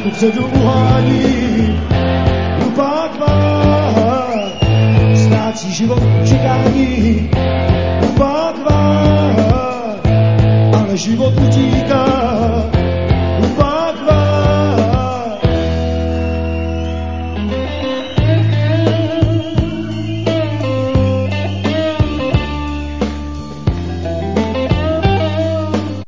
dopředu uhání, hlupák má, ztrácí život čekání, hlupák má, ale život utíká.